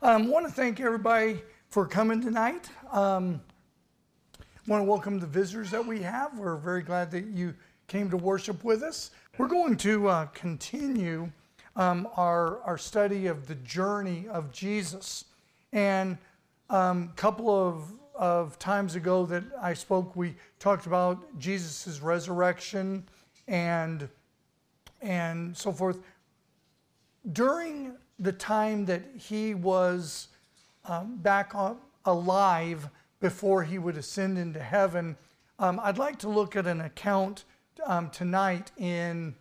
I want to thank everybody for coming tonight. Want to welcome the visitors that we have. We're very glad that you came to worship with us. We're going to continue our study of the journey of Jesus. And a couple of times ago that I spoke, we talked about Jesus' resurrection and so forth. During the time that he was back alive before he would ascend into heaven, I'd like to look at an account tonight in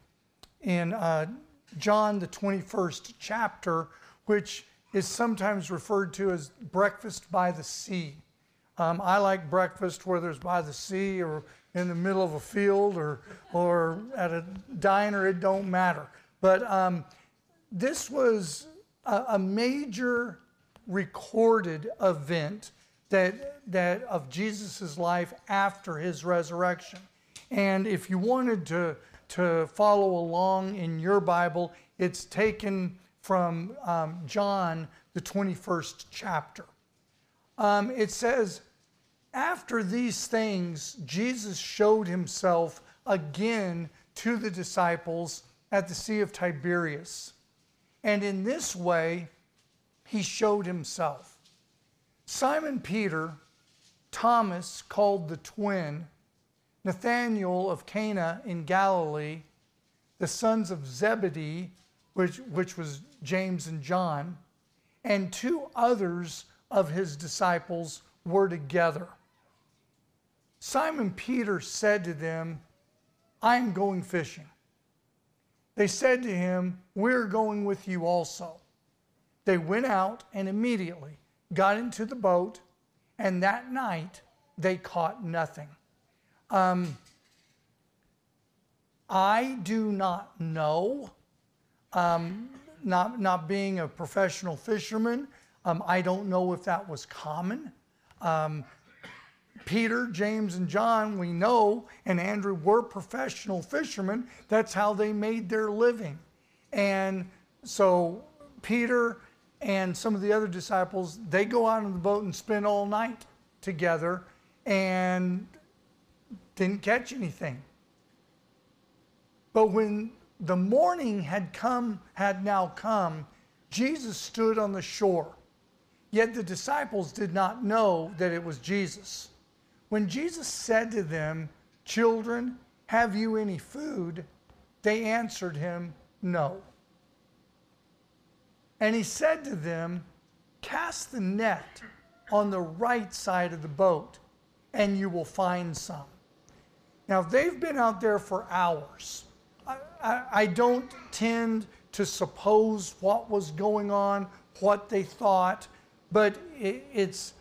John the 21st chapter, which is sometimes referred to as breakfast by the sea. I like breakfast whether it's by the sea or in the middle of a field or at a diner, it don't matter. But this was a major recorded event that of Jesus' life after his resurrection. And if you wanted to follow along in your Bible, it's taken from John, the 21st chapter. It says, after these things, Jesus showed himself again to the disciples at the Sea of Tiberias. And in this way, he showed himself. Simon Peter, Thomas called the twin, Nathanael of Cana in Galilee, the sons of Zebedee, which was James and John, and two others of his disciples were together. Simon Peter said to them, I am going fishing. They said to him, we're going with you also. They went out and immediately got into the boat, and that night they caught nothing. I do not know, not being a professional fisherman, I don't know if that was common. Peter, James, and John, we know, and Andrew were professional fishermen. That's how they made their living. And so Peter and some of the other disciples, they go out on the boat and spend all night together and didn't catch anything. But when the morning had now come, Jesus stood on the shore. Yet the disciples did not know that it was Jesus. When Jesus said to them, children, have you any food? They answered him, no. And he said to them, cast the net on the right side of the boat, and you will find some. Now, they've been out there for hours. I don't tend to suppose what was going on, what they thought, but it's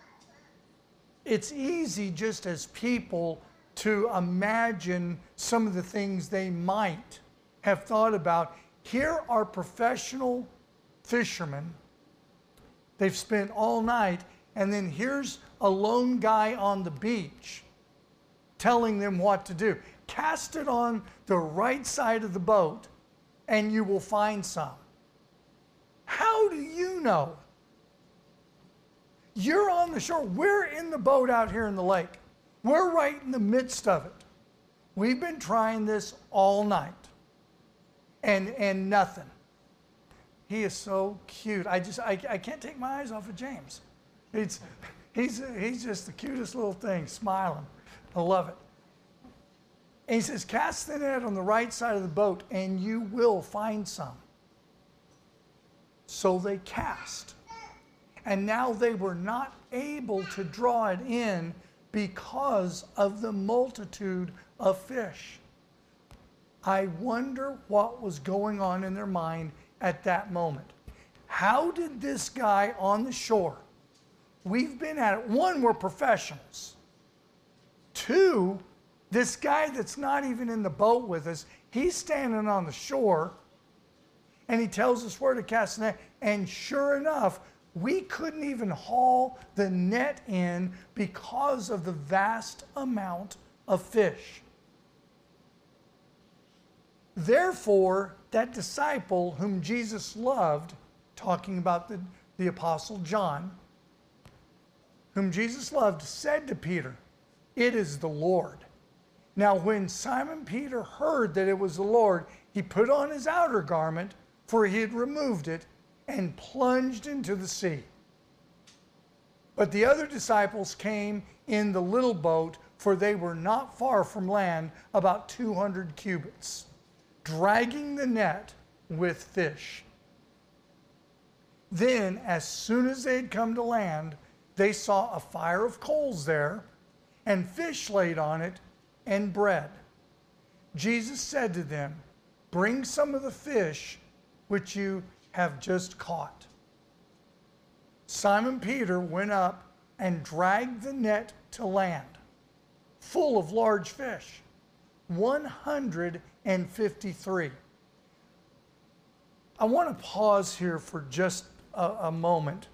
easy just as people to imagine some of the things they might have thought about. Here are professional fishermen. They've spent all night, and then here's a lone guy on the beach telling them what to do. Cast it on the right side of the boat, and you will find some. How do you know? You're on the shore. We're in the boat out here in the lake. We're right in the midst of it. We've been trying this all night. And nothing. He is so cute. I can't take my eyes off of James. He's just the cutest little thing, smiling. I love it. And he says, cast the net on the right side of the boat, and you will find some. So they cast. And now they were not able to draw it in because of the multitude of fish. I wonder what was going on in their mind at that moment. How did this guy on the shore, we've been at it, one, we're professionals. Two, this guy that's not even in the boat with us, he's standing on the shore and he tells us where to cast the net. And sure enough, we couldn't even haul the net in because of the vast amount of fish. Therefore, that disciple whom Jesus loved, talking about the Apostle John, whom Jesus loved, said to Peter, "It is the Lord." Now when Simon Peter heard that it was the Lord, he put on his outer garment, for he had removed it, and plunged into the sea. But the other disciples came in the little boat, for they were not far from land, about 200 cubits, dragging the net with fish. Then, as soon as they had come to land, they saw a fire of coals there, and fish laid on it, and bread. Jesus said to them, "Bring some of the fish which you have just caught." Simon Peter went up and dragged the net to land, full of large fish, 153. I want to pause here for just a moment.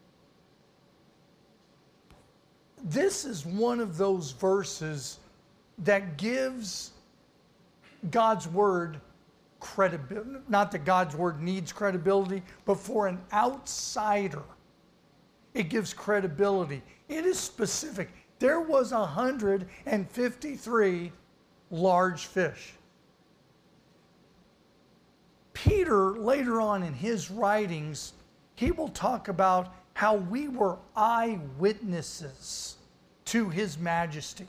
This is one of those verses that gives God's word credibility. Not that God's word needs credibility, but for an outsider, it gives credibility. It is specific. There was 153 large fish. Peter, later on in his writings, he will talk about how we were eyewitnesses to his majesty.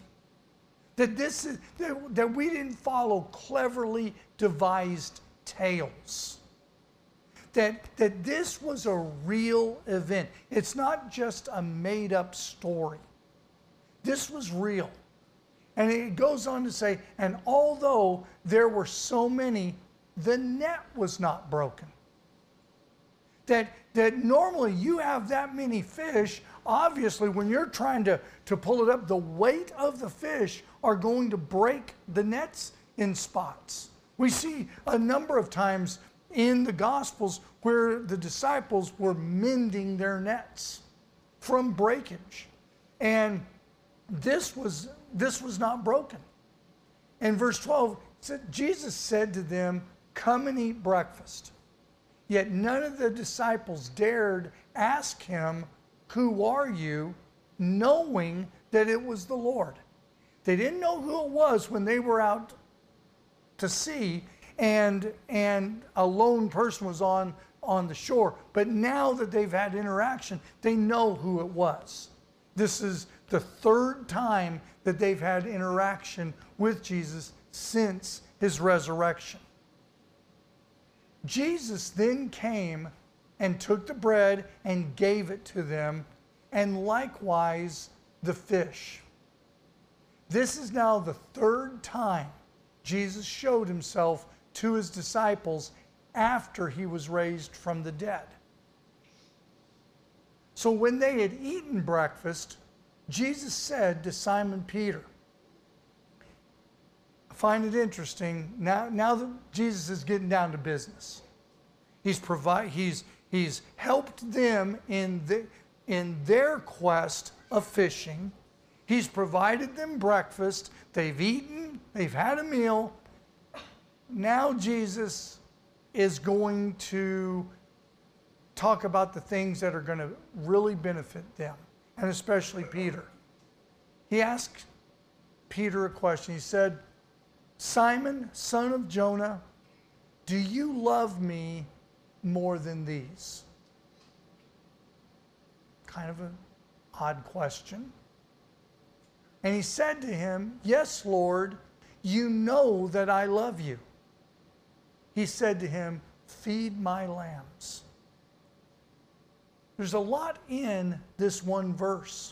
That we didn't follow cleverly devised tales. That this was a real event. It's not just a made-up story. This was real. And it goes on to say, and although there were so many, the net was not broken. That normally you have that many fish, obviously when you're trying to pull it up, the weight of the fish are going to break the nets in spots. We see a number of times in the Gospels where the disciples were mending their nets from breakage. And this was not broken. In verse 12, Jesus said to them, "Come and eat breakfast." Yet none of the disciples dared ask him, "Who are you?" knowing that it was the Lord. They didn't know who it was when they were out to sea and a lone person was on the shore. But now that they've had interaction, they know who it was. This is the third time that they've had interaction with Jesus since his resurrection. Jesus then came and took the bread and gave it to them, and likewise the fish. This is now the third time Jesus showed himself to his disciples after he was raised from the dead. So when they had eaten breakfast, Jesus said to Simon Peter, I find it interesting, now that Jesus is getting down to business. He's helped them in their quest of fishing. He's provided them breakfast. They've eaten. They've had a meal. Now Jesus is going to talk about the things that are going to really benefit them, and especially Peter. He asked Peter a question. He said, "Simon, son of Jonah, do you love me more than these?" Kind of an odd question. And he said to him, "Yes, Lord, you know that I love you." He said to him, "Feed my lambs." There's a lot in this one verse.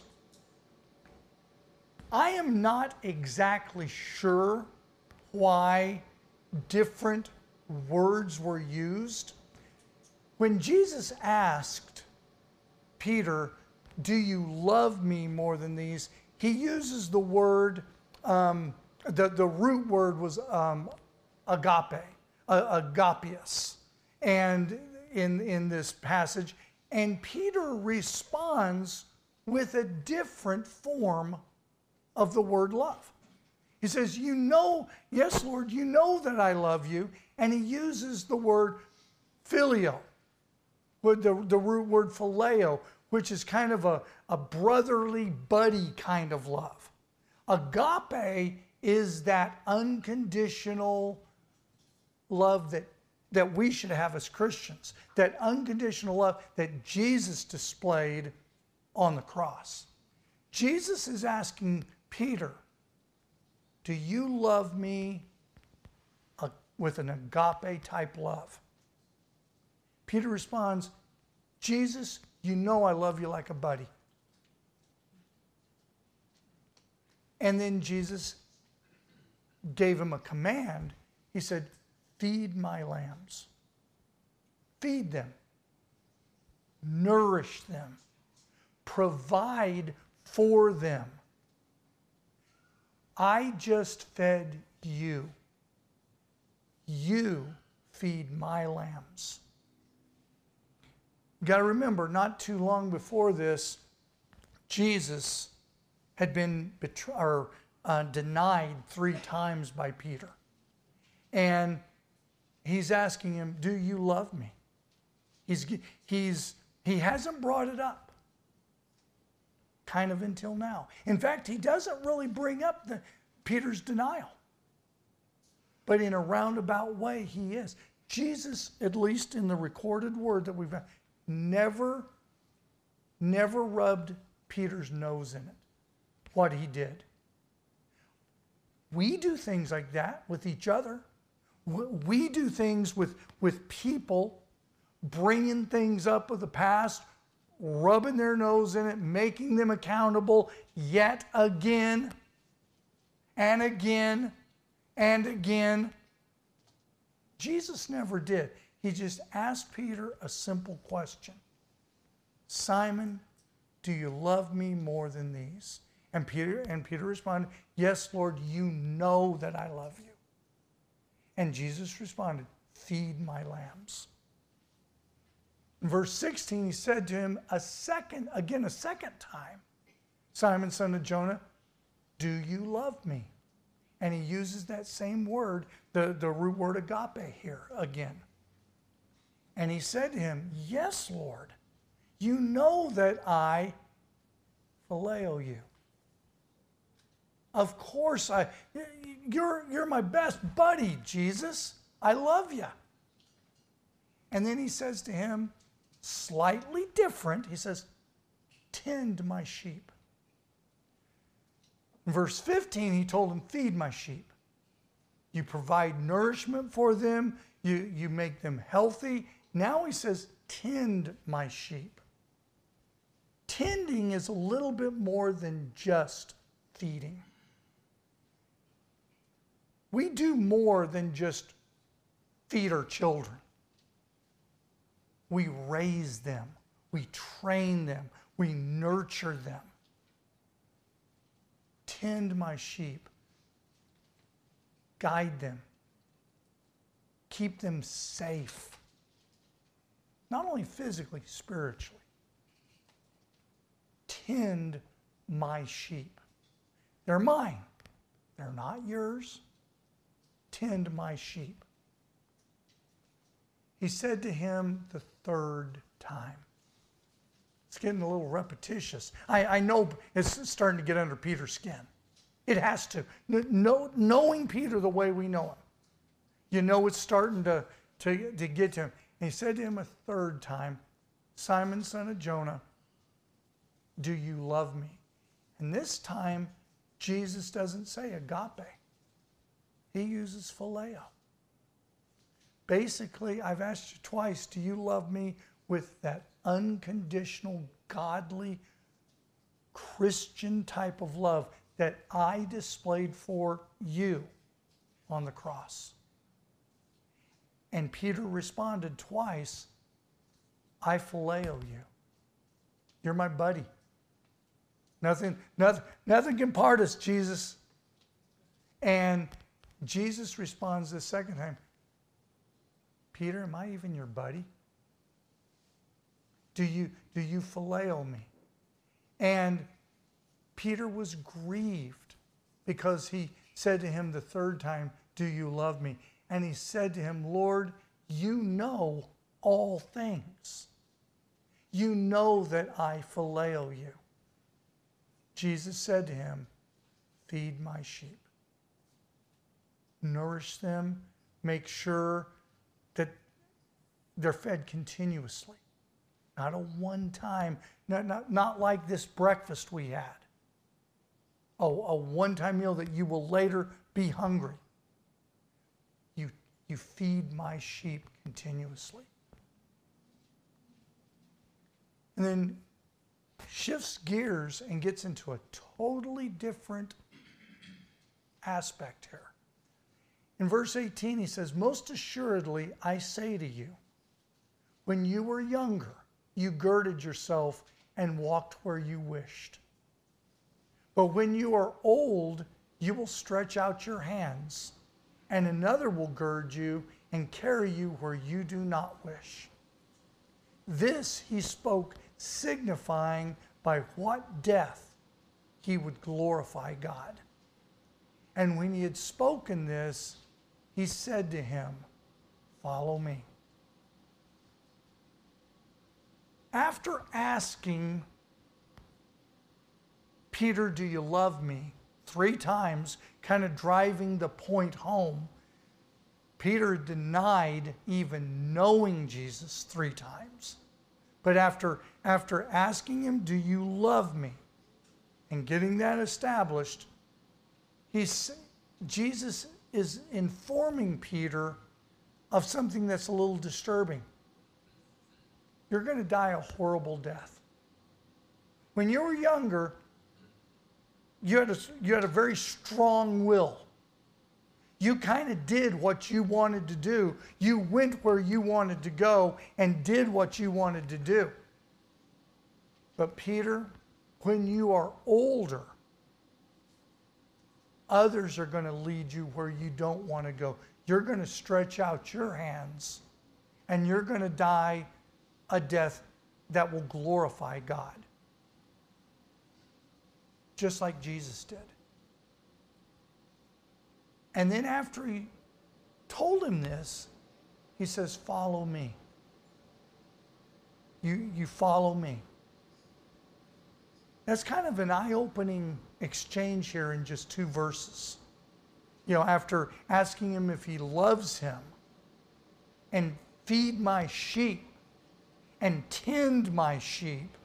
I am not exactly sure why different words were used. When Jesus asked Peter, "Do you love me more than these?" he uses the word, the root word was agape, agapios, and in this passage. And Peter responds with a different form of the word love. He says, "You know, yes, Lord, you know that I love you." And he uses the word phileo, with the root word phileo, which is kind of a brotherly buddy kind of love. Agape is that unconditional love that we should have as Christians, that unconditional love that Jesus displayed on the cross. Jesus is asking Peter, do you love me with an agape type love? Peter responds, Jesus, you know I love you like a buddy. And then Jesus gave him a command. He said, feed my lambs. Feed them. Nourish them. Provide for them. I just fed you. You feed my lambs. You got to remember, not too long before this, Jesus had been denied 3 times by Peter. And he's asking him, do you love me? He hasn't brought it up, kind of until now. In fact, he doesn't really bring up Peter's denial. But in a roundabout way, he is. Jesus, at least in the recorded word that we've got, never rubbed Peter's nose in it, what he did. We do things like that with each other. We do things with people, bringing things up of the past, rubbing their nose in it, making them accountable yet again and again and again. Jesus never did. He just asked Peter a simple question. Simon, do you love me more than these? And Peter responded, yes, Lord, you know that I love you. And Jesus responded, feed my lambs. In verse 16, he said to him a second time, Simon, son of Jonah, do you love me? And he uses that same word, the root word agape here again. And he said to him, yes, Lord, you know that I phileo you. Of course, you're my best buddy, Jesus. I love you. And then he says to him, slightly different, he says, tend my sheep. In verse 15, he told him, feed my sheep. You provide nourishment for them. You make them healthy. Now he says, tend my sheep. Tending is a little bit more than just feeding. We do more than just feed our children. We raise them. We train them. We nurture them. Tend my sheep. Guide them. Keep them safe. Not only physically, spiritually. Tend my sheep. They're mine. They're not yours. Tend my sheep. He said to him the 3rd time. It's getting a little repetitious. I know it's starting to get under Peter's skin. It has to. Knowing Peter the way we know him, you know it's starting to get to him. And he said to him a 3rd time, Simon, son of Jonah, do you love me? And this time, Jesus doesn't say agape. He uses phileo. Basically, I've asked you twice, do you love me with that unconditional, godly, Christian type of love that I displayed for you on the cross? And Peter responded twice, I phileo you. You're my buddy. Nothing can part us, Jesus. And Jesus responds the 2nd time, Peter, am I even your buddy? Do you phileo me? And Peter was grieved because he said to him the 3rd time, do you love me? And he said to him, Lord, you know all things. You know that I phileo you. Jesus said to him, feed my sheep. Nourish them. Make sure that they're fed continuously. Not a one-time, not like this breakfast we had. A one-time meal that you will later be hungry. You feed my sheep continuously. And then shifts gears and gets into a totally different aspect here. In verse 18, he says, most assuredly, I say to you, when you were younger, you girded yourself and walked where you wished. But when you are old, you will stretch out your hands, and another will gird you and carry you where you do not wish. This he spoke, signifying by what death he would glorify God. And when he had spoken this, he said to him, follow me. After asking Peter, do you love me? 3 times, kind of driving the point home. Peter denied even knowing Jesus 3 times. But after asking him, do you love me? And getting that established, Jesus is informing Peter of something that's a little disturbing. You're going to die a horrible death. When you were younger, you had a very strong will. You kind of did what you wanted to do. You went where you wanted to go and did what you wanted to do. But Peter, when you are older, others are going to lead you where you don't want to go. You're going to stretch out your hands and you're going to die a death that will glorify God. Just like Jesus did. And then after he told him this, he says, follow me. You follow me. That's kind of an eye-opening exchange here in just 2 verses. You know, after asking him if he loves him, and feed my sheep, and tend my sheep,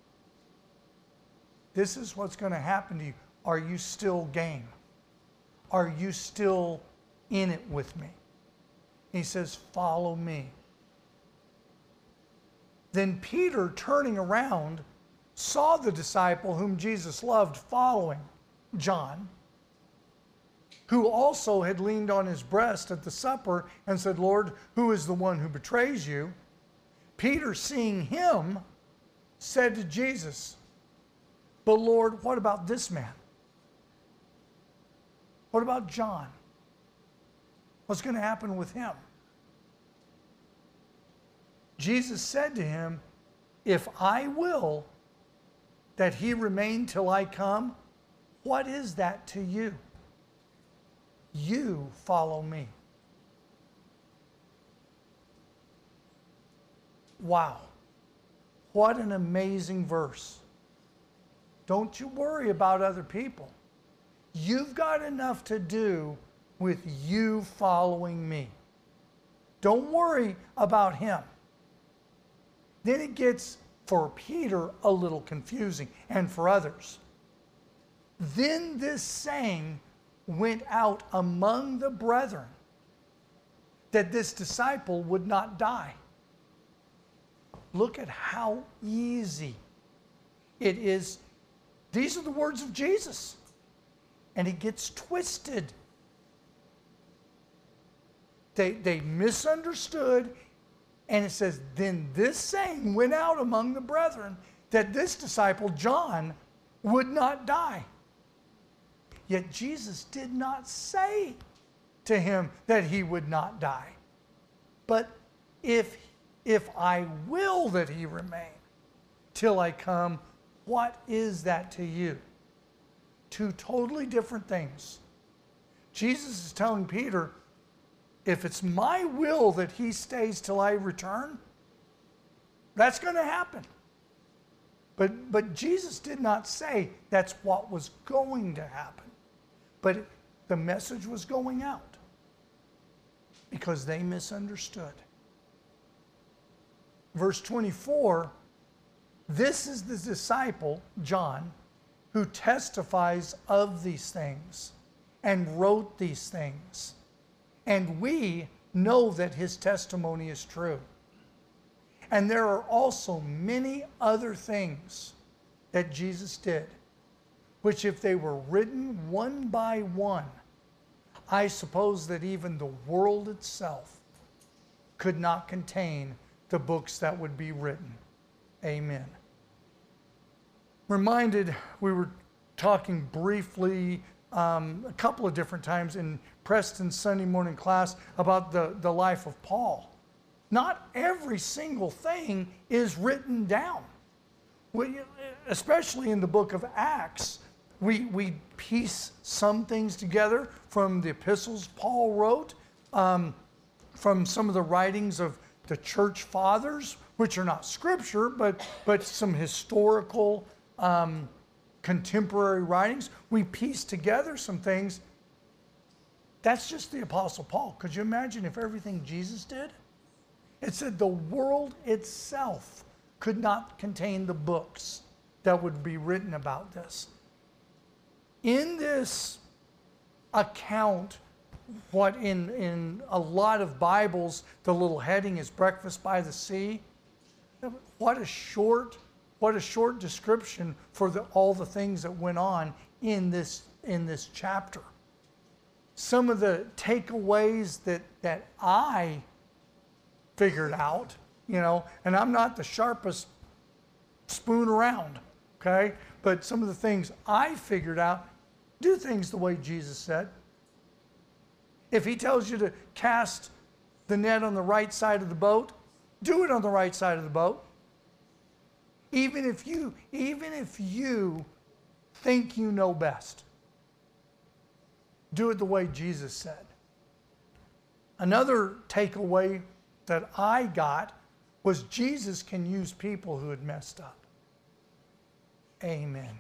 this is what's going to happen to you. Are you still game? Are you still in it with me? He says, follow me. Then Peter, turning around, saw the disciple whom Jesus loved following, John, who also had leaned on his breast at the supper and said, Lord, who is the one who betrays you? Peter, seeing him, said to Jesus, but Lord, what about this man? What about John? What's going to happen with him? Jesus said to him, if I will that he remain till I come, what is that to you? You follow me. Wow. What an amazing verse. Don't you worry about other people. You've got enough to do with you following me. Don't worry about him. Then it gets, for Peter, a little confusing, and for others. Then this saying went out among the brethren that this disciple would not die. Look at how easy it is. These are the words of Jesus. And it gets twisted. They misunderstood. And it says, then this saying went out among the brethren that this disciple, John, would not die. Yet Jesus did not say to him that he would not die. But if I will that he remain till I come, what is that to you? 2 totally different things. Jesus is telling Peter, if it's my will that he stays till I return, that's going to happen. But Jesus did not say that's what was going to happen. But the message was going out because they misunderstood. Verse 24, this is the disciple, John, who testifies of these things and wrote these things. And we know that his testimony is true. And there are also many other things that Jesus did, which if they were written one by one, I suppose that even the world itself could not contain the books that would be written. Amen. Reminded, we were talking briefly a couple of different times in Preston's Sunday morning class about the life of Paul. Not every single thing is written down. Especially in the book of Acts, we piece some things together from the epistles Paul wrote, from some of the writings of the church fathers, which are not scripture, but some historical contemporary writings. We piece together some things. That's just the Apostle Paul. Could you imagine if everything Jesus did? It said the world itself could not contain the books that would be written about this. In this account, what in a lot of Bibles, the little heading is Breakfast by the Sea. What a short description for all the things that went on in this chapter. Some of the takeaways that I figured out, and I'm not the sharpest spoon around, okay? But some of the things I figured out, do things the way Jesus said. If he tells you to cast the net on the right side of the boat, do it on the right side of the boat. Even if you think you know best, do it the way Jesus said. Another takeaway that I got was Jesus can use people who had messed up. Amen.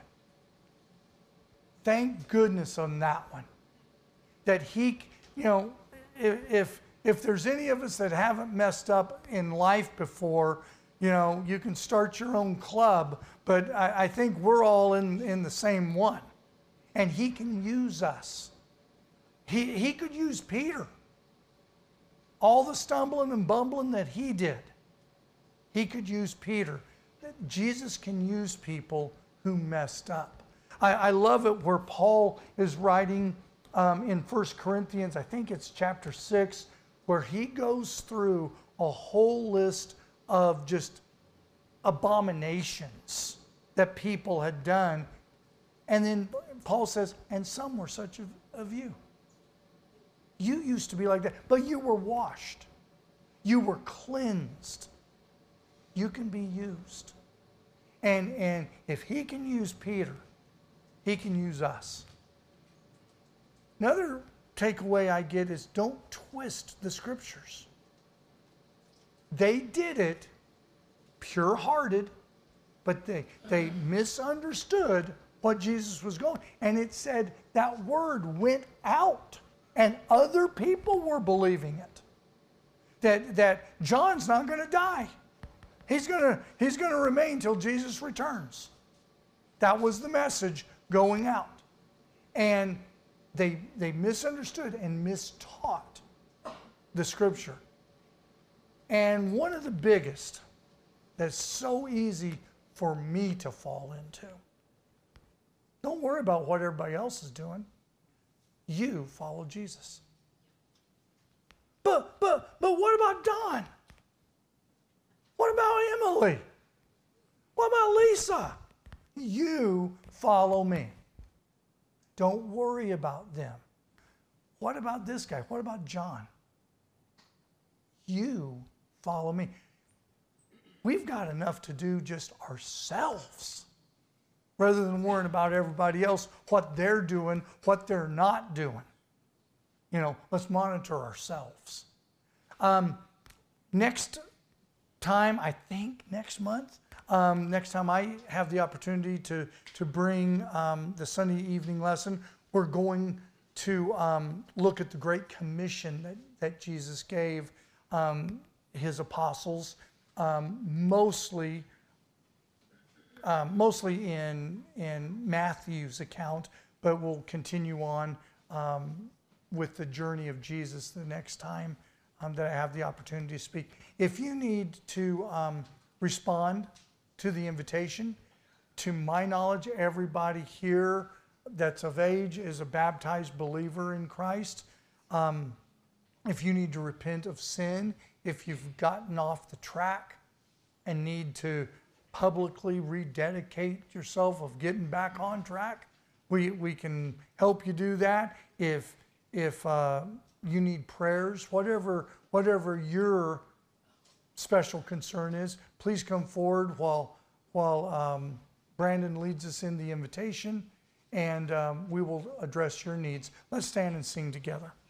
Thank goodness on that one. That he, if there's any of us that haven't messed up in life before, you can start your own club, but I think we're all in the same one. And he can use us. He could use Peter. All the stumbling and bumbling that he did, he could use Peter. Jesus can use people who messed up. I love it where Paul is writing in 1 Corinthians, I think it's chapter 6, where he goes through a whole list of just abominations that people had done. And then Paul says, and some were such of you. You used to be like that, but you were washed. You were cleansed. You can be used. And if he can use Peter, he can use us. Another takeaway I get is don't twist the scriptures. They did it pure-hearted, but they misunderstood what Jesus was going. And it said that word went out. And other people were believing it. That John's not going to die. He's going to remain till Jesus returns. That was the message going out. And they misunderstood and mistaught the scripture. And one of the biggest that's so easy for me to fall into. Don't worry about what everybody else is doing. You follow Jesus. But what about Don? What about Emily? What about Lisa? You follow me. Don't worry about them. What about this guy? What about John? You follow me. We've got enough to do just ourselves rather than worrying about everybody else, what they're doing, what they're not doing. Let's monitor ourselves. Next time, I think next month, Next time I have the opportunity to bring the Sunday evening lesson, we're going to look at the Great Commission that Jesus gave his apostles, mostly in Matthew's account, but we'll continue on with the journey of Jesus the next time that I have the opportunity to speak. If you need to respond to the invitation, to my knowledge, everybody here that's of age is a baptized believer in Christ. If you need to repent of sin, if you've gotten off the track and need to publicly rededicate yourself of getting back on track, we can help you do that. If you need prayers, whatever your special concern is, please come forward while Brandon leads us in the invitation, and we will address your needs. Let's stand and sing together.